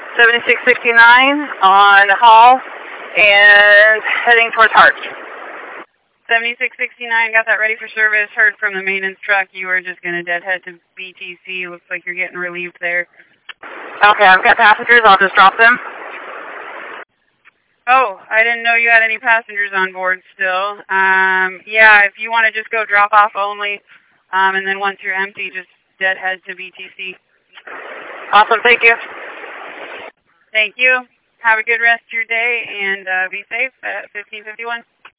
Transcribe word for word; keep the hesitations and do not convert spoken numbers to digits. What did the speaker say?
seventy-six sixty-nine on Hall and heading towards Hart. seventy-six sixty-nine, got that ready for service. Heard from the maintenance truck you were just going to deadhead to B T C. Looks like you're getting relieved there. Okay, I've got passengers. I'll just drop them. Oh, I didn't know you had any passengers on board still. Um, yeah, if you want to just go drop off only, um, and then once you're empty, just deadhead to B T C. Awesome, thank you. Thank you. Have a good rest of your day, and uh, be safe at fifteen fifty-one.